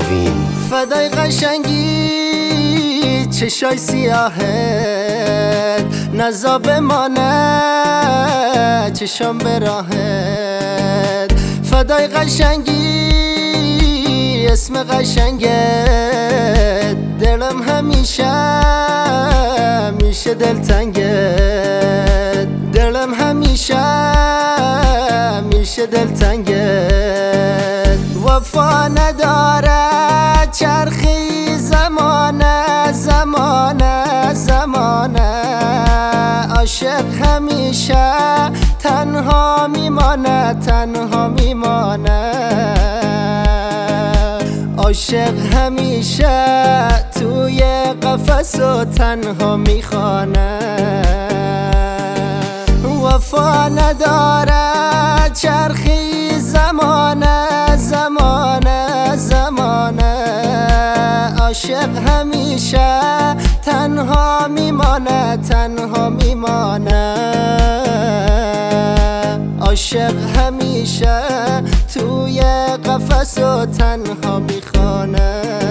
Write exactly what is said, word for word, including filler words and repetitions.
نوین. فدای قشنگی چشای سیاهت، نزا بمانه چشام به راهت. فدای قشنگی اسم قشنگت، دلم همیشه میشه دلتنگت. دلم همیشه میشه دلتنگت. وفا نداره چرخی زمانه زمانه زمانه، عاشق همیشه تنها میمانه تنها میمانه. عاشق همیشه توی قفس و تنها میخوانه. وفا نداره چرخی زمانه زمانه زمانه، عاشق همیشه تنها میمانه تنها میمانه. عاشق همیشه توی قفس و تنها میخوانه.